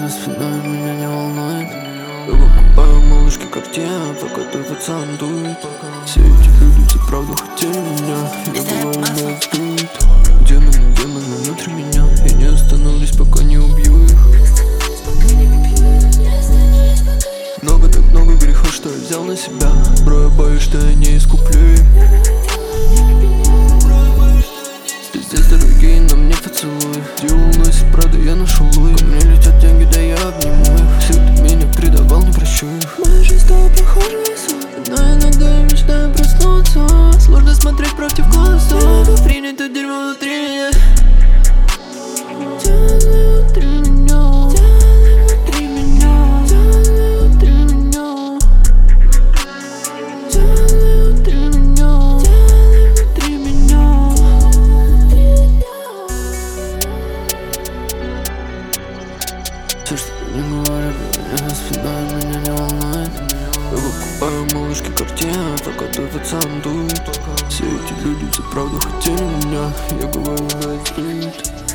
за спиной, меня не волнует. Я покупаю малышки Cartier, пока твой пацан дует. Все эти люди за правду хотели меня. Я говорю на взгляд. Демоны, демоны внутри меня. Я не остановлюсь, пока не убью их. Много, так много грехов, что я взял на себя. Бро, я боюсь, что я не искуплю их. Пиздец, дорогие, на мне поцелуй. Дьявол носит правду, я нашел луи. Ко мне летят деньги, да я обниму их. Все, кто меня предавал, не прощу их. Моя жизнь стала похожа на сон, но иногда я мечтаю проснуться. Сложно смотреть правде в глаза. Не могу принять то дерьмо внутри меня. Делай внутри меня. Делай внутри меня. Делай внутри меня. Делай внутри меня. Делай внутри меня. Все, что не говорят, меня за спиной, меня не волнует. Я покупаю малышки Cartier, пока твой пацан дует. Все эти люди за правду хотели меня. Я говорю на взгляд.